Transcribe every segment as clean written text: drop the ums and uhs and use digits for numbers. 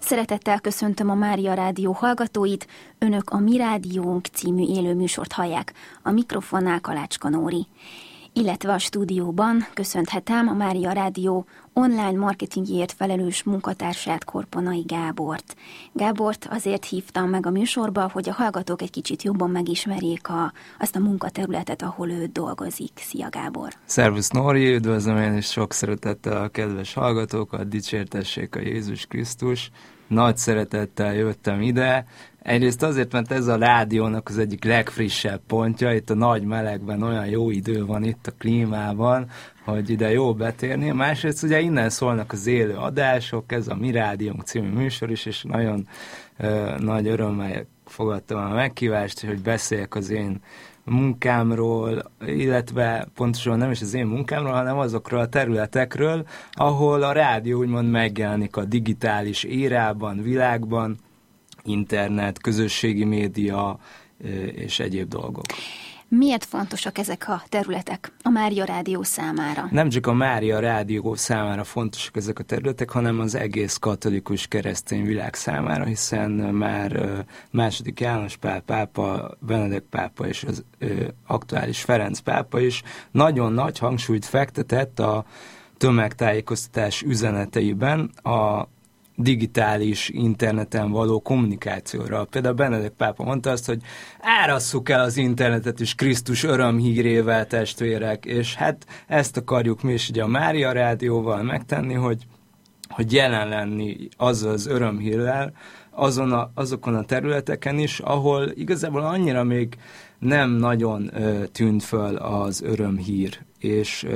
Szeretettel köszöntöm a Mária Rádió hallgatóit, önök a Mi Rádiónk című élő műsort hallják, a mikrofonnál Kalácska Nóri. Illetve a stúdióban köszönhetem a Mária Rádió online marketingért felelős munkatársát, Korponai Gábort. Gábort azért hívtam meg a műsorba, hogy a hallgatók egy kicsit jobban megismerjék azt a munkaterületet, ahol ő dolgozik. Szia, Gábor! Szervusz, Nóri! Üdvözlöm én is sok szeretettel a kedves hallgatókat, dicsértessék a Jézus Krisztus! Nagy szeretettel jöttem ide. Egyrészt azért, mert ez a rádiónak az egyik legfrissebb pontja, itt a nagy melegben olyan jó idő van itt a klímában, hogy ide jó betérni. Másrészt ugye innen szólnak az élő adások, ez a Mi Rádiónk című műsor is, és nagyon nagy örömmel fogadtam a meghívást, hogy beszéljek az én munkámról, illetve pontosan nem is az én munkámról, hanem azokról a területekről, ahol a rádió úgymond megjelenik a digitális érában, világban, internet, közösségi média és egyéb dolgok. Miért fontosak ezek a területek a Mária Rádió számára? Nem csak a Mária Rádió számára fontosak ezek a területek, hanem az egész katolikus keresztény világ számára, hiszen már II. János Pál pápa, Benedek pápa és az aktuális Ferenc pápa is nagyon nagy hangsúlyt fektetett a tömegtájékoztatás üzeneteiben a digitális interneten való kommunikációra. Például Benedek pápa mondta azt, hogy árasszuk el az internetet is Krisztus örömhírével, testvérek, és hát ezt akarjuk mi is ugye a Mária Rádióval megtenni, hogy jelen lenni azzal az örömhírrel, azokon a területeken is, ahol igazából annyira még nem nagyon tűnt föl az örömhír, és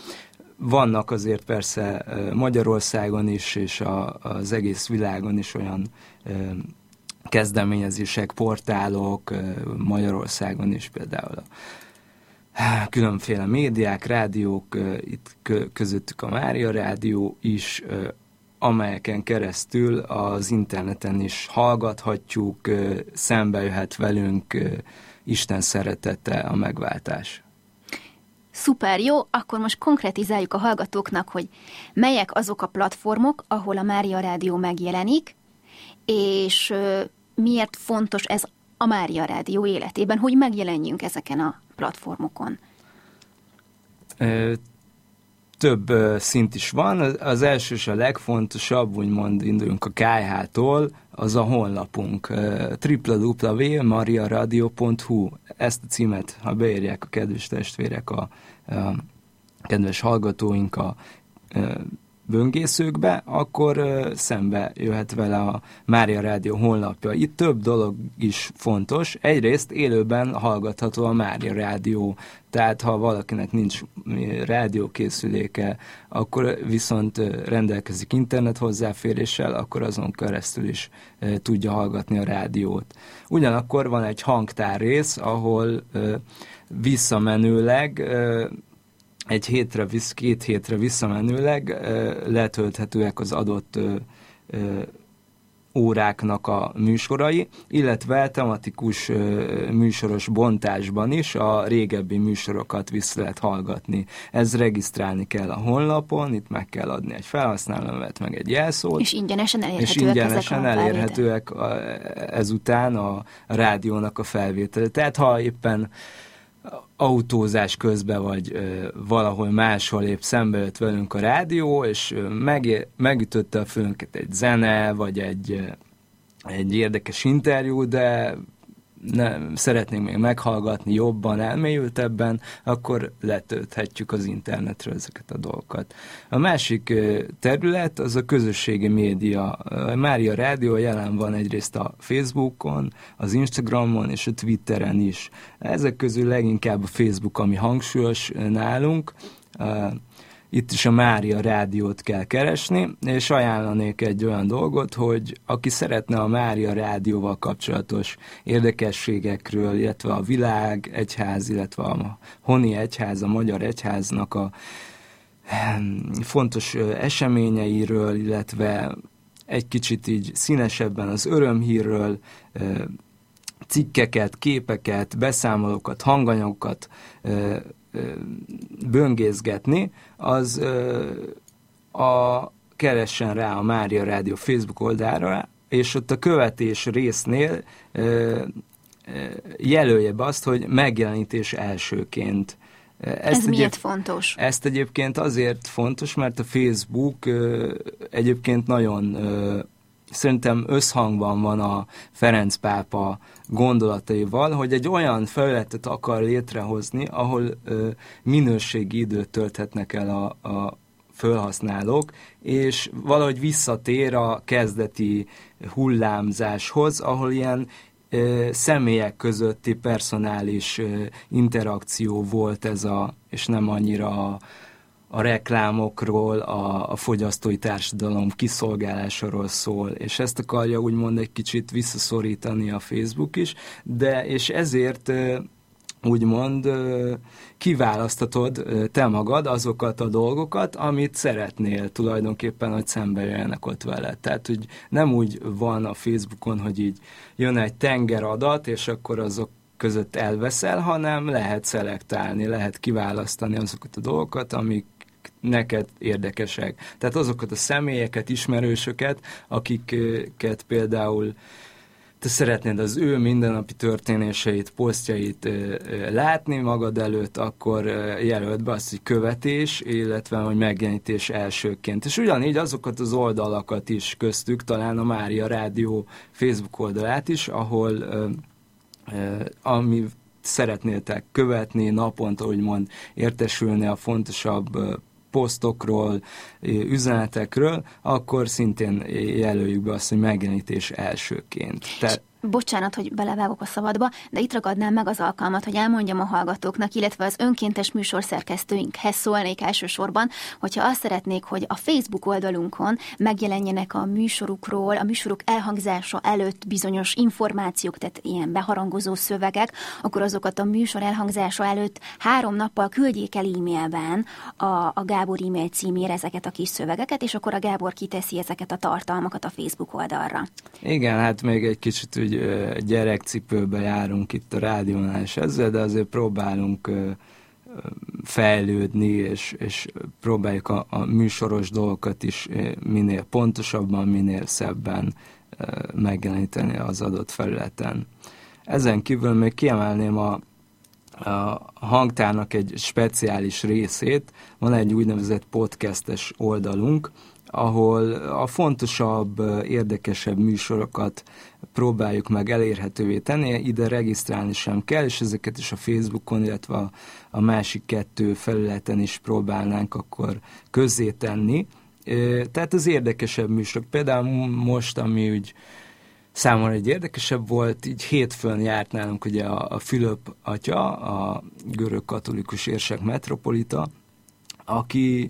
vannak azért persze Magyarországon is, és az egész világon is olyan kezdeményezések, portálok, Magyarországon is például különféle médiák, rádiók, itt közöttük a Mária Rádió is, amelyeken keresztül az interneten is hallgathatjuk, szembe jöhet velünk Isten szeretete, a megváltás. Szuper, jó, akkor most konkretizáljuk a hallgatóknak, hogy melyek azok a platformok, ahol a Mária Rádió megjelenik, és miért fontos ez a Mária Rádió életében, hogy megjelenjünk ezeken a platformokon. Több szint is van. Az első és a legfontosabb, úgymond induljunk a KH-tól, az a honlapunk, www.mariaradio.hu. Ezt a címet, ha beírják a kedves testvérek, a kedves hallgatóink a böngészőkbe, akkor szembe jöhet vele a Mária Rádió honlapja. Itt több dolog is fontos. Egyrészt élőben hallgatható a Mária Rádió, tehát ha valakinek nincs rádiókészüléke, akkor viszont rendelkezik internet hozzáféréssel, akkor azon keresztül is tudja hallgatni a rádiót. Ugyanakkor van egy hangtár rész, ahol visszamenőleg két hétre visszamenőleg letölthetőek az adott óráknak a műsorai, illetve tematikus műsoros bontásban is a régebbi műsorokat vissza lehet hallgatni. Ez regisztrálni kell a honlapon, itt meg kell adni egy felhasználónevet, meg egy jelszót. És ingyenesen elérhetőek ezután a rádiónak a felvétele. Tehát ha éppen autózás közben, vagy valahol máshol épp szembe jött velünk a rádió, és megütötte a fülünket egy zene, vagy egy érdekes interjú, de szeretnénk még meghallgatni jobban, elmélyültebben, akkor letölthetjük az internetről ezeket a dolgokat. A másik terület az a közösségi média. A Mária Rádió jelen van egyrészt a Facebookon, az Instagramon és a Twitteren is. Ezek közül leginkább a Facebook, ami hangsúlyos nálunk. Itt is a Mária Rádiót kell keresni, és ajánlanék egy olyan dolgot, hogy aki szeretne a Mária Rádióval kapcsolatos érdekességekről, illetve a világ egyház, illetve a Honi Egyház, a Magyar Egyháznak a fontos eseményeiről, illetve egy kicsit így színesebben az örömhírről, cikkeket, képeket, beszámolókat, hanganyagokat böngészgetni, az a keressen rá a Mária Rádió Facebook oldalra, és ott a követés résznél jelölje be azt, hogy megjelenítés elsőként. Ez miért fontos? Ezt egyébként azért fontos, mert a Facebook egyébként nagyon szerintem összhangban van a Ferenc pápa gondolataival, hogy egy olyan felületet akar létrehozni, ahol minőségi időt tölthetnek el a felhasználók, és valahogy visszatér a kezdeti hullámzáshoz, ahol ilyen személyek közötti personális interakció volt ez és nem annyira a reklámokról, a fogyasztói társadalom kiszolgálásáról szól, és ezt akarja úgymond egy kicsit visszaszorítani a Facebook is, és ezért úgymond kiválasztatod te magad azokat a dolgokat, amit szeretnél tulajdonképpen, hogy szembe jöjjenek ott veled. Tehát, hogy nem úgy van a Facebookon, hogy így jön egy tengeradat, és akkor azok között elveszel, hanem lehet szelektálni, lehet kiválasztani azokat a dolgokat, amik neked érdekesek. Tehát azokat a személyeket, ismerősöket, akiket például te szeretnéd az ő mindennapi történéseit, posztjait látni magad előtt, akkor jelöld be azt, hogy követés, illetve hogy megjelenítés elsőként. És ugyanígy azokat az oldalakat is köztük, talán a Mária Rádió Facebook oldalát is, ahol ami szeretnétek követni naponta, úgymond értesülni a fontosabb posztokról, üzenetekről, akkor szintén jelöljük be azt, hogy megjelenítés elsőként. Bocsánat, hogy belevágok a szabadba, de itt ragadnám meg az alkalmat, hogy elmondjam a hallgatóknak, illetve az önkéntes műsorszerkesztőinkhez szólnék elsősorban, hogyha azt szeretnék, hogy a Facebook oldalunkon megjelenjenek a műsorukról, a műsoruk elhangzása előtt bizonyos információk, tehát ilyen beharangozó szövegek, akkor azokat a műsor elhangzása előtt 3 nappal küldjék el e-mailben a Gábor e-mail címére ezeket a kis szövegeket, és akkor a Gábor kiteszi ezeket a tartalmakat a Facebook oldalra. Igen, hát még egy kicsit úgy gyerekcipőbe járunk itt a rádiónál és ezzel, de azért próbálunk fejlődni, és próbáljuk a műsoros dolgokat is minél pontosabban, minél szebben megjeleníteni az adott felületen. Ezen kívül még kiemelném a hangtárnak egy speciális részét, van egy úgynevezett podcastes oldalunk, ahol a fontosabb, érdekesebb műsorokat próbáljuk meg elérhetővé tenni, ide regisztrálni sem kell, és ezeket is a Facebookon, illetve a másik 2 felületen is próbálnánk akkor közzétenni. Tehát az érdekesebb műsorok, például most, ami úgy számomra egy érdekesebb volt, így hétfőn járt nálunk ugye a Fülöp atya, a görög katolikus érsek metropolita, aki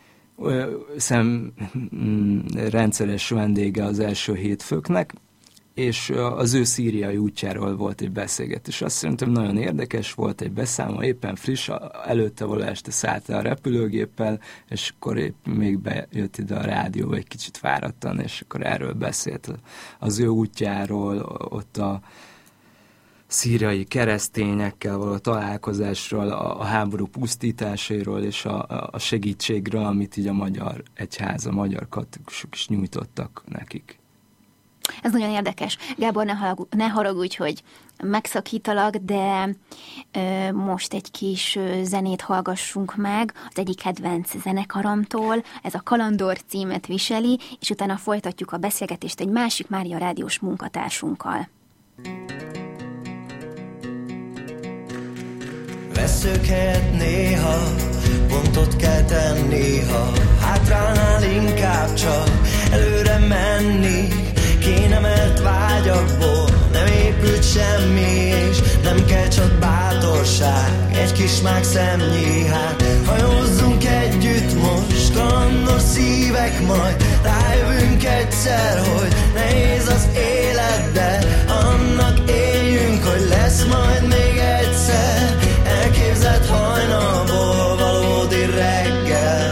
rendszeres vendége az első hétfőknek, és az ő szíriai útjáról volt egy beszélgetés. Azt szerintem nagyon érdekes volt, egy beszámoló, éppen friss, előtte való este szállt a repülőgéppel, és akkor épp még bejött ide a rádióba egy kicsit fáradtan, és akkor erről beszélt az ő útjáról, ott a szíriai keresztényekkel való találkozásról, a háború pusztításairól és a segítségről, amit így a magyar egyház, a magyar katolikusok is nyújtottak nekik. Ez nagyon érdekes. Gábor, ne haragudj, hogy megszakítalak, de most egy kis zenét hallgassunk meg az egyik kedvenc zenekaromtól. Ez a Kalandor címet viseli, és utána folytatjuk a beszélgetést egy másik Mária Rádiós munkatársunkkal. Veszők helyett néha pontot kell tenni, ha hátránál inkább csak előre menni. Kénemelt vágyakból nem épült semmi, és nem kell csak bátorság, egy kis mágszemnyi. Hát hajózzunk együtt most, kalandos szívek, majd rájövünk egyszer, hogy nehéz az élet, de annak éljünk, hogy lesz majd még egyszer elképzelt hajnalból valódi reggel.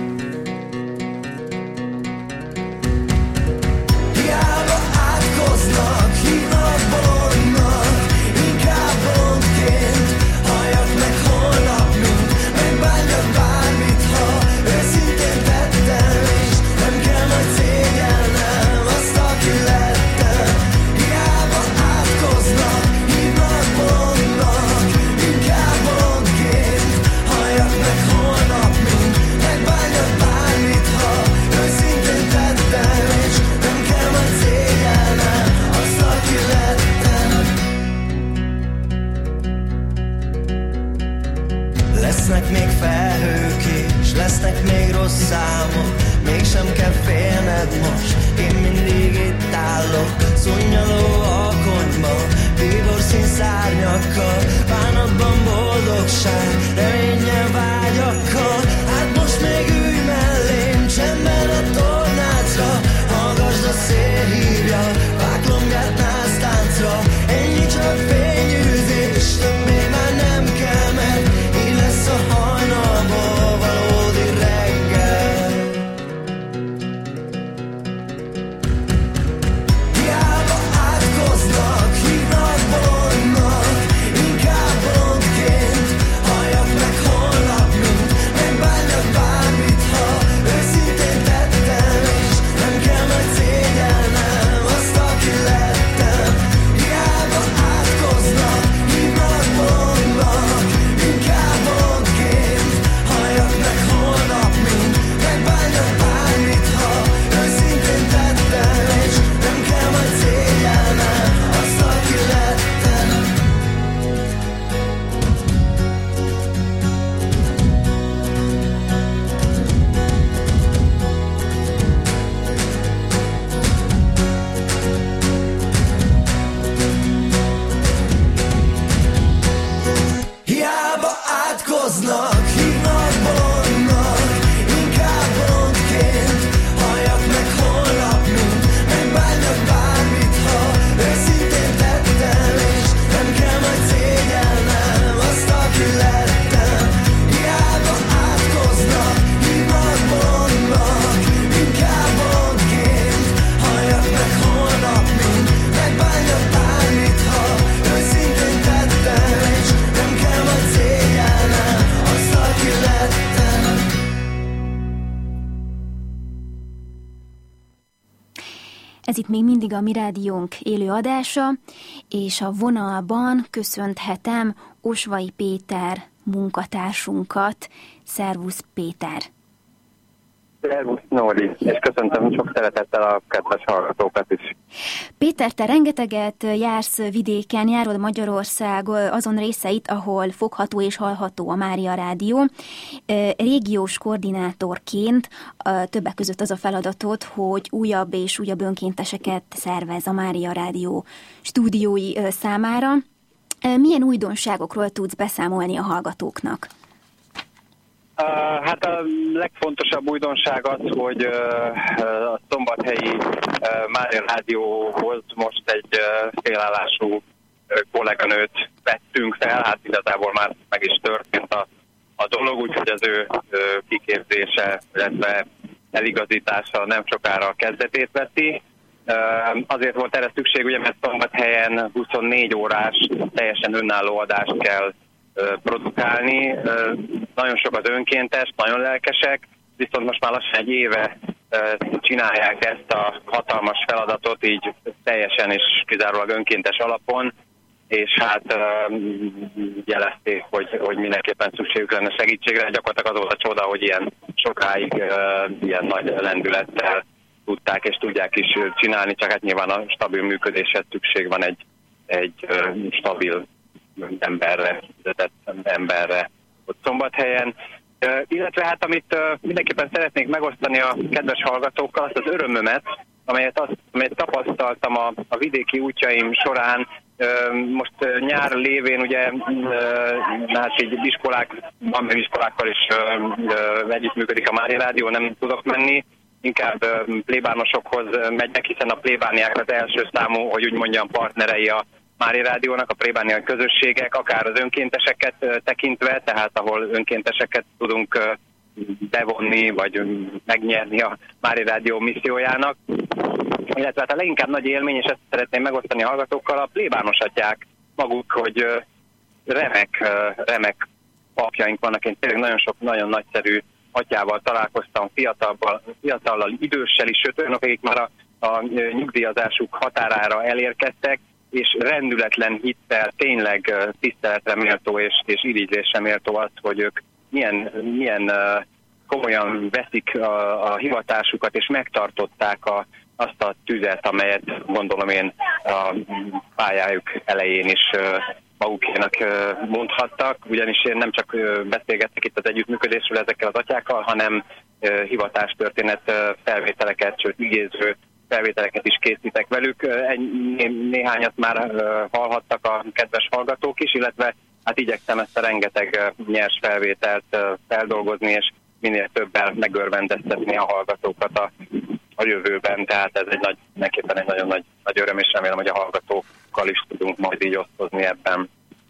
Hiába átkoznak, hívnak bolondnak, inkább bolondként halljak meg holnap, mint megbánjak bármit, ha őszintén tettem, és nem Ez itt még mindig a Mi Rádiónk élő adása, és a vonalban köszönhetem Osvai Péter munkatársunkat. Szervusz Péter! Szervusz Nóri, és köszöntöm sok szeretettel a kedves hallgatókat is. Péter, te rengeteget jársz vidéken, járod Magyarország azon részeit, ahol fogható és hallható a Mária Rádió. Régiós koordinátorként többek között az a feladatod, hogy újabb és újabb önkénteseket szervez a Mária Rádió stúdiói számára. Milyen újdonságokról tudsz beszámolni a hallgatóknak? Hát a legfontosabb újdonság az, hogy a szombathelyi Mária Rádióhoz most egy félállású kolléganőt vettünk fel, hát igazából már meg is történt a dolog, úgyhogy az ő kiképzése, illetve eligazítása nem sokára a kezdetét veszi. Azért volt erre szükség, ugye, mert Szombathelyen 24 órás teljesen önálló adást kell produkálni. Nagyon sok az önkéntes, nagyon lelkesek, viszont most már lassan egy éve csinálják ezt a hatalmas feladatot, így teljesen és kizárólag önkéntes alapon, és hát jelezték, hogy mindenképpen szükségük lenne segítségre. Gyakorlatilag az volt a csoda, hogy ilyen sokáig ilyen nagy lendülettel tudták és tudják is csinálni, csak hát nyilván a stabil működéshez szükség van egy stabil emberre ott Szombathelyen. Illetve hát amit mindenképpen szeretnék megosztani a kedves hallgatókkal, azt az örömömet, amelyet tapasztaltam a vidéki útjaim során. Most nyár lévén ugye hát így iskolákkal is együttműködik a Mária Rádió, nem tudok menni, inkább plébánosokhoz megyek, hiszen a plébániák az első számú, hogy úgy mondjam, partnerei a Mária Rádiónak, a plébániai közösségek, akár az önkénteseket tekintve, tehát ahol önkénteseket tudunk bevonni, vagy megnyerni a Mária Rádió missziójának. Illetve hát a leginkább nagy élmény, és ezt szeretném megosztani a hallgatókkal, a plébános atyák maguk, hogy remek papjaink vannak. Én tényleg nagyon sok, nagyon nagyszerű atyával találkoztam, fiatallal, időssel is, sőt olyanok, akik már a nyugdíjazásuk határára elérkeztek, és rendületlen hittel, tényleg tiszteletre méltó és irigylésre méltó az, hogy ők milyen komolyan veszik a hivatásukat, és megtartották azt a tüzet, amelyet gondolom én a pályájuk elején is magukénak mondhattak, ugyanis én nem csak beszélgettek itt az együttműködésről ezekkel az atyákkal, hanem hivatástörténet felvételeket, sőt igéző felvételeket is készítek velük. Néhányat már hallhattak a kedves hallgatók is, illetve hát igyekszem ezt a rengeteg nyers felvételt feldolgozni, és minél többel megörvendeztetni a hallgatókat a jövőben. Tehát ez mindenképpen egy nagyon nagy öröm, és remélem, hogy a hallgatókkal is tudunk majd így osztozni ebben.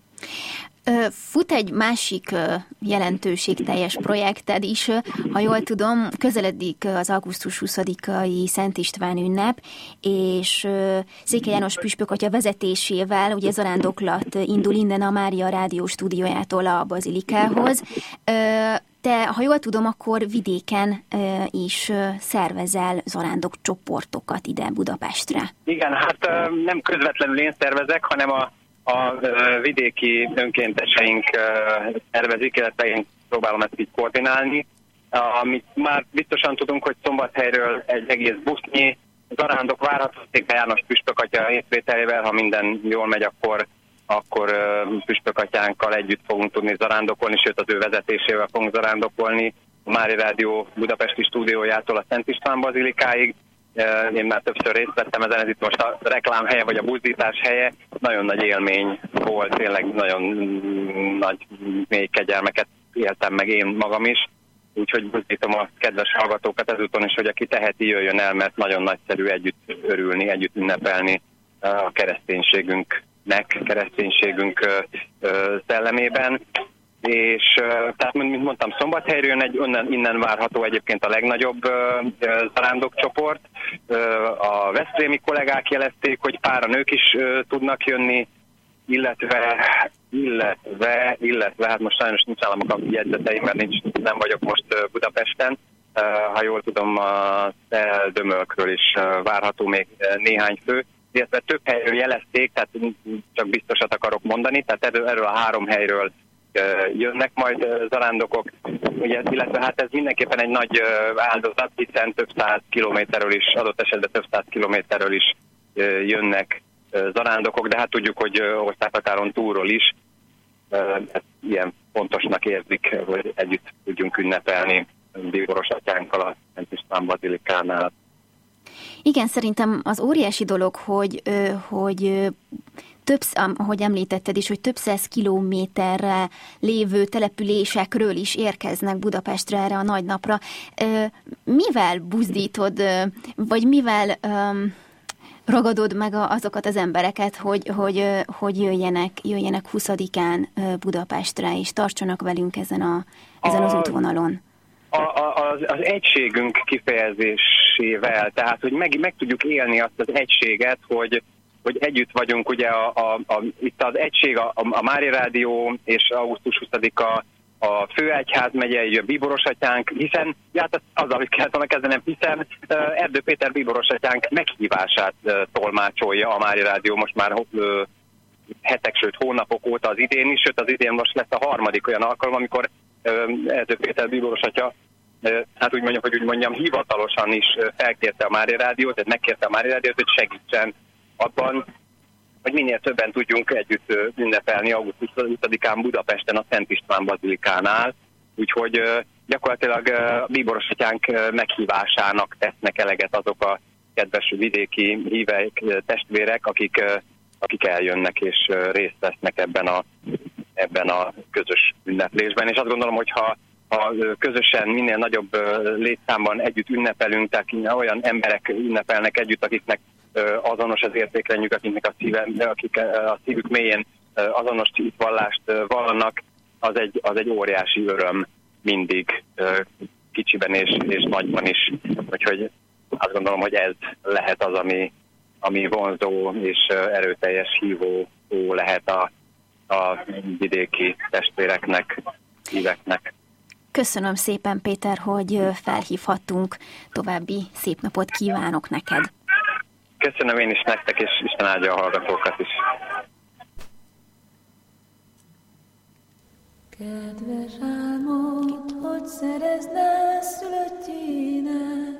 Fut egy másik jelentőségteljes projekted is, ha jól tudom, közeledik az augusztus 20-ai Szent István ünnep, és Székely János püspök atya vezetésével ugye zarándoklat indul innen a Mária Rádió stúdiójától a bazilikához. Te, ha jól tudom, akkor vidéken is szervezel zarándokcsoportokat ide Budapestre. Igen, hát nem közvetlenül én szervezek, hanem a vidéki önkénteseink szervezik, illetve én próbálom ezt így koordinálni. Amit már biztosan tudunk, hogy Szombathelyről egy egész busznyi zarándok várható Székely János püspök atya részvételével, ha minden jól megy, akkor püspök atyánkkal együtt fogunk tudni zarándokolni, sőt az ő vezetésével fogunk zarándokolni a Mária Rádió budapesti stúdiójától a Szent István bazilikáig. Én már többször részt vettem ezen, ez itt most a reklám helye, vagy a buzdítás helye. Nagyon nagy élmény volt, tényleg nagyon nagy mély kegyelmeket éltem meg én magam is. Úgyhogy buzdítom a kedves hallgatókat ezúton is, hogy aki teheti, jöjjön el, mert nagyon nagyszerű együtt örülni, együtt ünnepelni a kereszténységünk szellemében. És tehát, mint mondtam, Szombathelyről innen várható egyébként a legnagyobb zarándokcsoport. A veszprémi kollégák jelezték, hogy pár nők is tudnak jönni, illetve hát most sajnos nincs nálam a jegyzeteim, mert nem vagyok most Budapesten, ha jól tudom, a Szeldömölkről is várható még néhány fő, illetve több helyről jelezték, tehát csak biztosat akarok mondani, tehát erről a 3 helyről jönnek majd zarándokok, ugye, illetve hát ez mindenképpen egy nagy áldozat, hiszen több 100 kilométerről is, adott esetben több 100 kilométerről is jönnek zarándokok, de hát tudjuk, hogy országhatáron túlról is ilyen fontosnak érzik, hogy együtt tudjunk ünnepelni Bíboros atyánkkal a Szent István bazilikánál. Igen, szerintem az óriási dolog, hogy ahogy említetted is, hogy több 100 kilométerre lévő településekről is érkeznek Budapestre erre a nagy napra. Mivel buzdítod, vagy mivel ragadod meg azokat az embereket, hogy jöjjenek 20-án Budapestre, és tartsanak velünk ezen az útvonalon? Az egységünk kifejezésével, tehát hogy meg tudjuk élni azt az egységet, hogy együtt vagyunk, ugye itt az egység, a Mária Rádió és augusztus 20-a a Főegyházmegye, a Bíboros atyánk, hiszen, hát azzal kellett volna kezdenem, hiszen Erdő Péter Bíboros atyánk meghívását tolmácsolja a Mária Rádió most már hetek, sőt hónapok óta az idén is, sőt az idén most lesz a 3. olyan alkalom, amikor Erdő Péter Bíboros atya, hát úgy mondjam, hivatalosan is felkérte a Mária Rádiót, tehát megkérte a Mária Rádiót, hogy segítsen abban, hogy minél többen tudjunk együtt ünnepelni augusztus 20-án Budapesten a Szent István bazilikánál, úgyhogy gyakorlatilag Bíboros atyánk meghívásának tesznek eleget azok a kedves vidéki hívek, testvérek, akik eljönnek és részt vesznek ebben a közös ünneplésben. És azt gondolom, hogy ha közösen minél nagyobb létszámban együtt ünnepelünk, tehát olyan emberek ünnepelnek együtt, akiknek azonos az értékrendjük, akik a szívük mélyén azonos vallást vallanak, az egy óriási öröm mindig, kicsiben és nagyban is. Úgyhogy azt gondolom, hogy ez lehet az, ami vonzó és erőteljes hívó lehet a vidéki testvéreknek, híveknek. Köszönöm szépen, Péter, hogy felhívhattunk. További szép napot kívánok neked. Köszönöm én is nektek, és Isten áldja a hallgatókat is. Kedves álmod, hogy szerezne szülöttjének,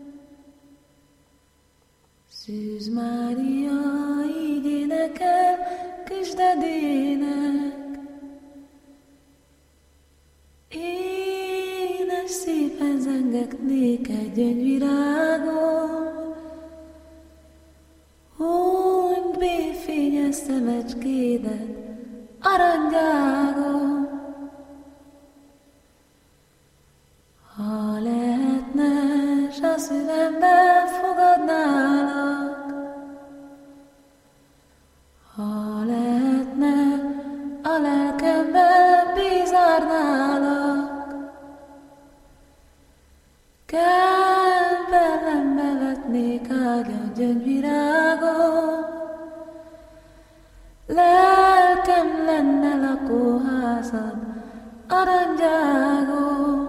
Szűz Mária, így énekel kisdedének. Énes szépen zengek néked gyöngyvirágom, hunyd béfényes szemecskédet, aranygyágom. Ha lehetne, s a szívemben fogadnálak, ha lehetne, a lelkemben bízárnálak, kemperlembe vetnék ágyat gyöngyvirágom, lelkem lenne lakóházad, aranygyágom.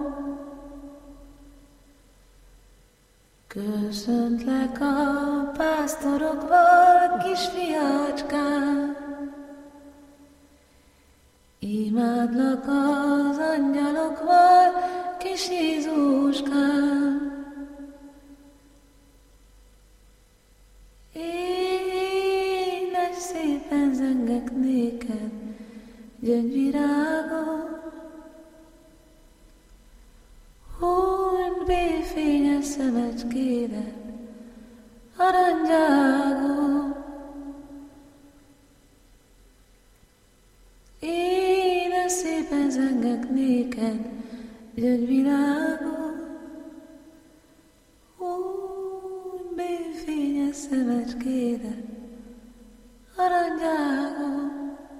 Köszöntlek a pásztorokval, kisfiácskám, imádlak az angyalokval, kis Jézuskám. Énes szépen zengek néked, gyöngyvirágom, hunyd béfényes szemecskédet, aranygyágom. Énes szépen zengek néked, gyöngyvirágom, hunyd béfényes szemecskédet, aranygyágom.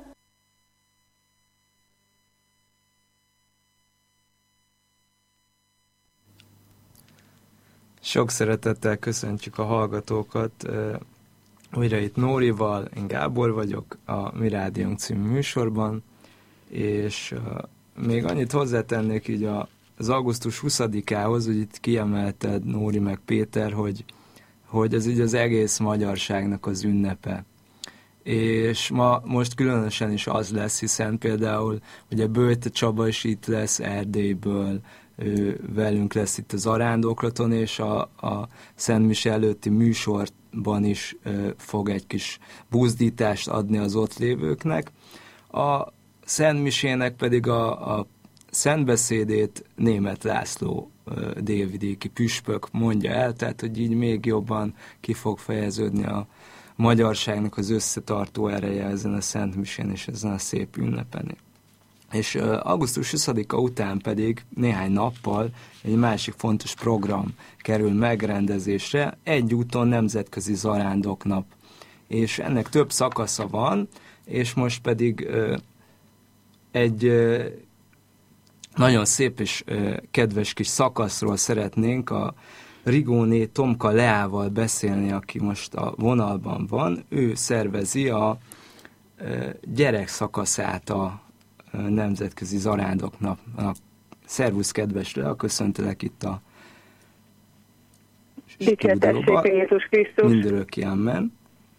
Sok szeretettel köszöntjük a hallgatókat. Újra itt Nórival, én Gábor vagyok, a Mi Rádiónk című műsorban, és még annyit hozzátennék így az augusztus 20-ához, hogy itt kiemelted Nóri meg Péter, hogy ez így az egész magyarságnak az ünnepe. És most különösen is az lesz, hiszen például ugye Böjte Csaba is itt lesz Erdélyből, velünk lesz itt az zarándoklaton, és a Szent Mise előtti műsorban is fog egy kis buzdítást adni az ott lévőknek. A Szent Misének pedig a szentbeszédét Németh László délvidéki püspök mondja el, tehát hogy így még jobban ki fog fejeződni a magyarságnak az összetartó ereje ezen a Szent Misén és ezen a szép ünnepen. És augusztus 20-a után pedig néhány nappal egy másik fontos program kerül megrendezésre, egyúton Nemzetközi Zarándoknap. És ennek több szakasza van, és most pedig egy nagyon szép és kedves kis szakaszról szeretnénk a Rigóné Tomka Leával beszélni, aki most a vonalban van. Ő szervezi a gyerek szakaszát a Nemzetközi Zarándoknapnak. Szervusz, kedves Lea, köszöntelek itt a stúdióban. Jézus Krisztus. Mindörökké amen.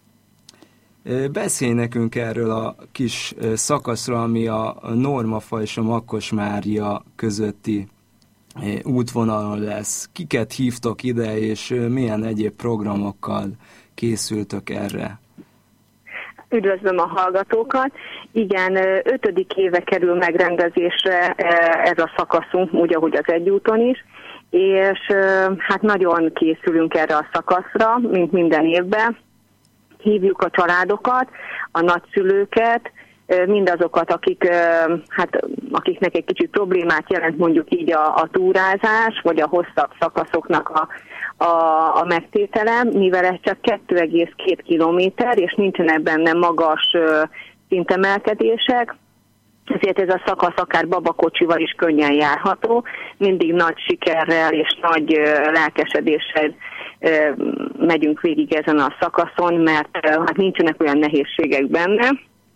Beszélj nekünk erről a kis szakaszról, ami a Normafa és a Makkos Mária közötti útvonalon lesz. Kiket hívtok ide, és milyen egyéb programokkal készültök erre? Üdvözlöm a hallgatókat. Igen, 5. éve kerül megrendezésre ez a szakaszunk, úgy, ahogy az egyúton is, és hát nagyon készülünk erre a szakaszra, mint minden évben. Hívjuk a családokat, a nagyszülőket, mindazokat, akiknek egy kicsit problémát jelent mondjuk így a túrázás, vagy a hosszabb szakaszoknak a megtétele, mivel ez csak 2,2 kilométer, és nincsenek benne magas szintemelkedések, ezért ez a szakasz akár babakocsival is könnyen járható, mindig nagy sikerrel és nagy lelkesedéssel megyünk végig ezen a szakaszon, mert hát nincsenek olyan nehézségek benne.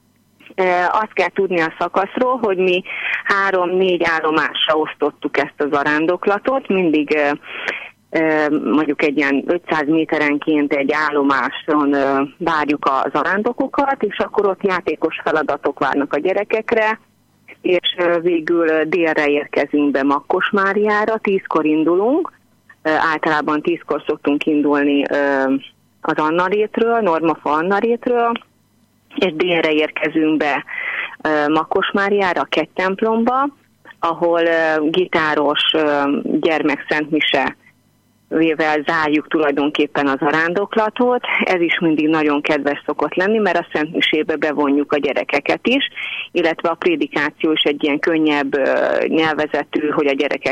Azt kell tudni a szakaszról, hogy mi 3-4 állomásra osztottuk ezt a zarándoklatot, mindig mondjuk egy ilyen 500 méterenként egy állomáson várjuk a zarándokokat, és akkor ott játékos feladatok várnak a gyerekekre, és végül délre érkezünk be Makkosmáriára, 10-kor indulunk, általában 10-kor szoktunk indulni az Annarétről, Normafa Annarétről, és délre érkezünk be Makkosmáriára, a Kegytemplomba, ahol gitáros gyermekszentmise vével zárjuk tulajdonképpen az zarándoklatot. Ez is mindig nagyon kedves szokott lenni, mert a szentmisébe bevonjuk a gyerekeket is, illetve a prédikáció is egy ilyen könnyebb nyelvezetű, hogy a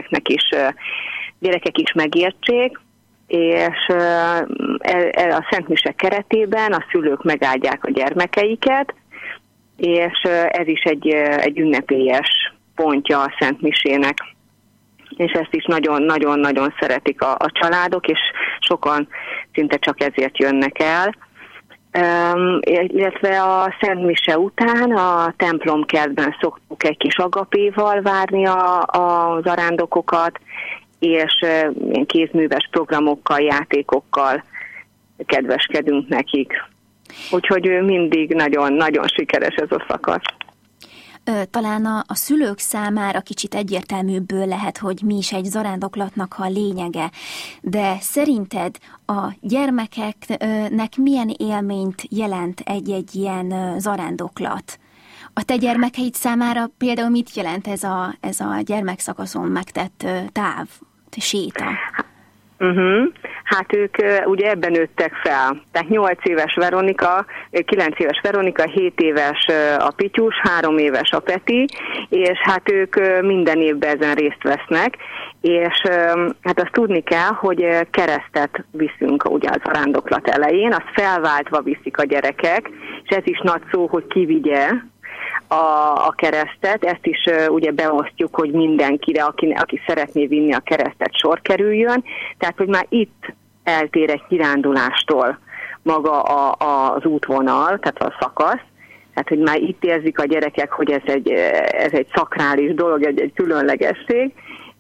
gyerekek is megértsék, és a szentmise keretében a szülők megáldják a gyermekeiket, és ez is egy ünnepélyes pontja a szentmisének. És ezt is nagyon-nagyon szeretik a családok, és sokan szinte csak ezért jönnek el. Illetve a szentmise után a templomkertben szoktuk egy kis agapéval várni a zarándokokat, és ilyen kézműves programokkal, játékokkal kedveskedünk nekik. Úgyhogy mindig nagyon-nagyon sikeres ez a szakasz. Talán a szülők számára kicsit egyértelműbből lehet, hogy mi is egy zarándoklatnak a lényege, de szerinted a gyermekeknek milyen élményt jelent egy ilyen zarándoklat? A te gyermekeid számára például mit jelent ez a gyermekszakaszon megtett séta? Hát ők ugye ebben nőttek fel. Tehát 9 éves Veronika, 7 éves a Pityus, 3 éves a Peti, és hát ők minden évben ezen részt vesznek, és hát azt tudni kell, hogy keresztet viszünk ugye az zarándoklat elején, azt felváltva viszik a gyerekek, és ez is nagy szó, hogy kivigye a keresztet, ezt is ugye beosztjuk, hogy mindenkire, aki szeretné vinni a keresztet, sor kerüljön, tehát hogy már itt eltér egy kirándulástól maga az útvonal, tehát a szakasz, tehát hogy már itt érzik a gyerekek, hogy ez egy szakrális dolog, egy különlegesség,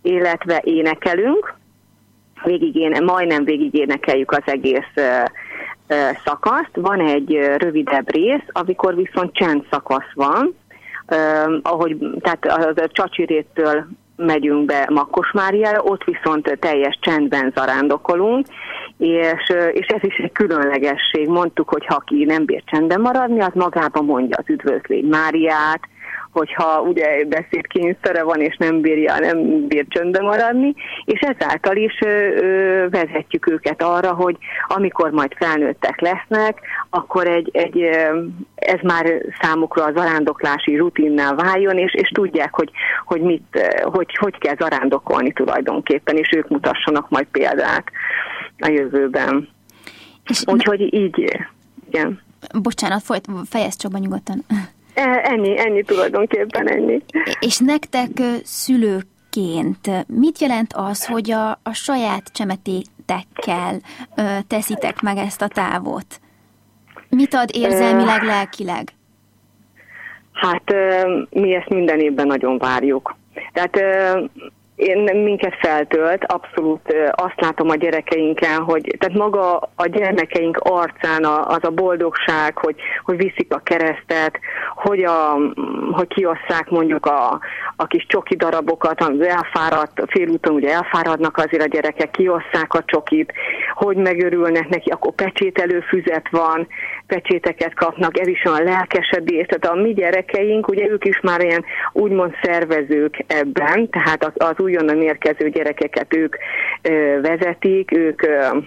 illetve énekelünk, majdnem végig énekeljük az egész szakaszt. Van egy rövidebb rész, amikor viszont csend szakasz van, tehát a Csacsiréttől megyünk be Makkosmáriára, ott viszont teljes csendben zarándokolunk, és ez is egy különlegesség. Mondtuk, hogy ha aki nem bír csendben maradni, az magában mondja az Üdvözlégy Máriát, hogyha ugye beszédkényszere van, és nem bír csöndbe maradni, és ezáltal is vezetjük őket arra, hogy amikor majd felnőttek lesznek, akkor ez már számukra a zarándoklási rutinná váljon, és tudják, hogy kell zarándokolni tulajdonképpen, és ők mutassanak majd példát a jövőben. Úgyhogy így, igen. Bocsánat, fejezd csak be nyugodtan. Ennyi tulajdonképpen, ennyi. És nektek szülőként mit jelent az, hogy a saját csemetétekkel teszitek meg ezt a távot? Mit ad érzelmileg, lelkileg? Hát mi ezt minden évben nagyon várjuk. Tehát minket feltölt, abszolút azt látom a gyerekeinken, hogy tehát maga a gyermekeink arcán az a boldogság, hogy viszik a keresztet, hogy kiosszák mondjuk a kis csoki darabokat, az elfáradt, félúton ugye elfáradnak azért a gyerekek, kiosszák a csokit, hogy megörülnek neki, akkor pecsételő füzet van, pecséteket kapnak, ez is a lelkesedés, tehát a mi gyerekeink, ugye ők is már ilyen úgymond szervezők ebben, tehát az újonnan érkező gyerekeket ők vezetik, ők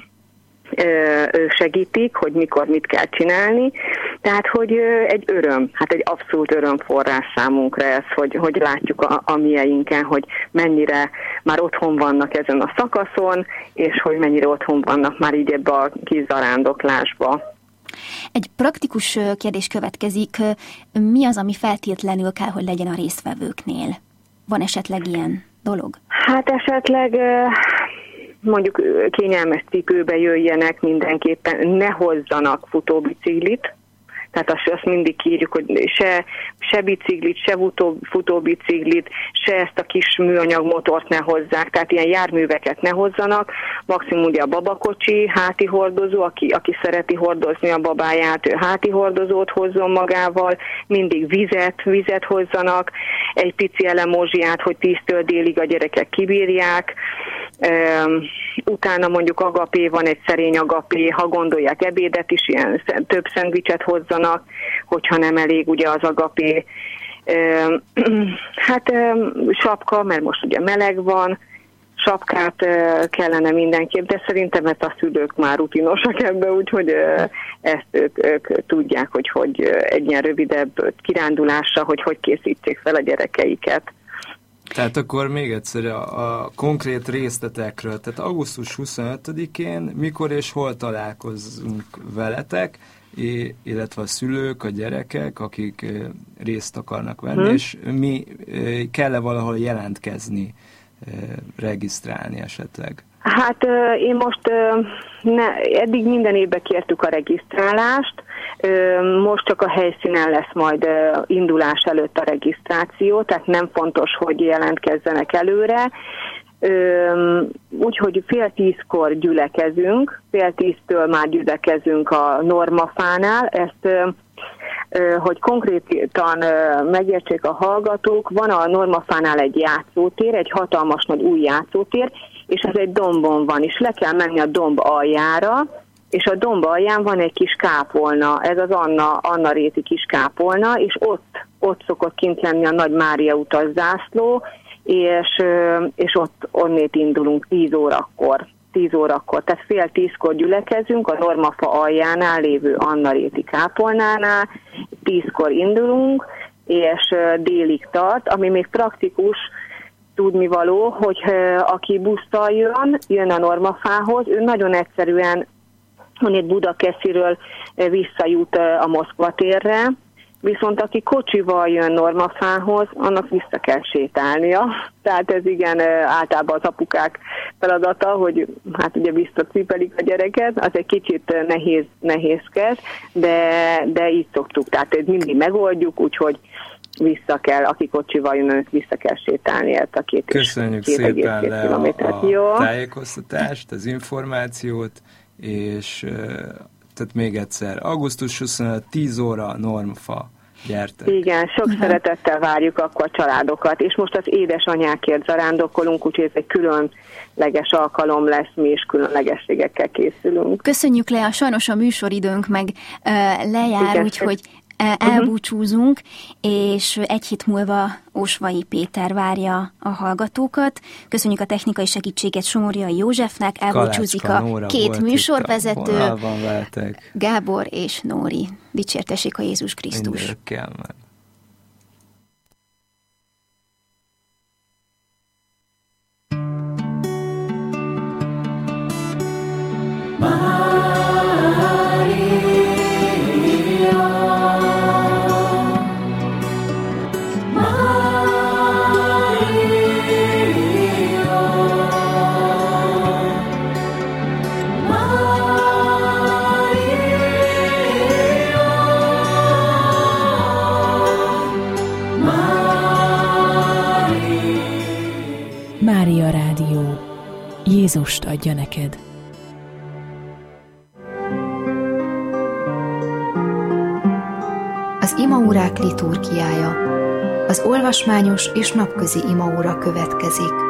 segítik, hogy mikor mit kell csinálni. Tehát, hogy egy öröm, hát egy abszolút örömforrás számunkra ez, hogy látjuk a mieinken, hogy mennyire már otthon vannak ezen a szakaszon, és hogy mennyire otthon vannak már így ebbe a kis zarándoklásba. Egy praktikus kérdés következik. Mi az, ami feltétlenül kell, hogy legyen a résztvevőknél? Van esetleg ilyen dolog? Hát esetleg mondjuk kényelmes cipőbe jöjjenek mindenképpen, ne hozzanak futóbiciklit, tehát azt mindig írjuk, hogy se biciklit, se futóbiciklit, se ezt a kis műanyag motort ne hozzák, tehát ilyen járműveket ne hozzanak, maximum ugye a babakocsi, háti hordozó, aki szereti hordozni a babáját, ő háti hordozót hozzon magával, mindig vizet hozzanak, egy pici elemózsiát, hogy 10-től délig a gyerekek kibírják, utána mondjuk agapé, van egy szerény agapé, ha gondolják ebédet is, ilyen több szendvicset hozzanak, hogyha nem elég ugye az agapé. Sapka, mert most ugye meleg van, sapkát kellene mindenképp, de szerintem ezt a szülők már rutinosak ebbe, úgyhogy ezt ők tudják, hogy egy ilyen rövidebb kirándulásra, hogy készítsék fel a gyerekeiket. Tehát akkor még egyszer a konkrét részletekről, tehát augusztus 25-én mikor és hol találkozunk veletek, illetve a szülők, a gyerekek, akik részt akarnak venni, és mi kell-e valahol jelentkezni, regisztrálni esetleg? Hát én most eddig minden évben kértük a regisztrálást, most csak a helyszínen lesz majd indulás előtt a regisztráció, tehát nem fontos, hogy jelentkezzenek előre. Úgyhogy 9:30 gyülekezünk, 9:10-től már gyülekezünk a Normafánál. Ezt, hogy konkrétan megértsék a hallgatók, van a Normafánál egy játszótér, egy hatalmas nagy új játszótér, és ez egy dombon van, és le kell menni a domb aljára, és a domb alján van egy kis kápolna, ez az Anna réti kis kápolna, és ott szokott kint lenni a Nagy Mária utas zászló, és ott onnét indulunk 10 órakor. 10 órakor, tehát 9:30 gyülekezünk a Normafa aljánál lévő Anna réti kápolnánál, 10-kor indulunk, és délig tart, ami még praktikus tudnivaló, hogy aki busszal jön a Normafához, ő nagyon egyszerűen onnét Budakesziről visszajut a Moszkva térre, viszont aki kocsival jön Normafához, annak vissza kell sétálnia. Tehát ez igen általában az apukák feladata, hogy hát ugye visszacipelik a gyereket, az egy kicsit nehézkes, de így szoktuk. Tehát mindig megoldjuk, úgyhogy vissza kell, aki kocsival jön, őt vissza kell sétálni ezt a Köszönjük szépen le a tájékoztatást, az információt, és tehát még egyszer, augusztus 25, 10 óra, Normfa, gyertek. Igen, sok szeretettel várjuk akkor a családokat, és most az édesanyákért zarándokolunk, úgyhogy ez egy különleges alkalom lesz, mi is különlegességekkel készülünk. Köszönjük, Lea, sajnos a műsoridőnk meg lejár, úgyhogy elbúcsúzunk, és egy hét múlva Ósvai Péter várja a hallgatókat. Köszönjük a technikai segítséget Somorjai Józsefnek, elbúcsúzik a két műsorvezető, Gábor és Nóri. Dicsértessék a Jézus Krisztus. Mindörökkel meg. Mária Rádió. Jézust adja neked. Az imaórák liturgiája. Az olvasmányos és napközi imaóra következik.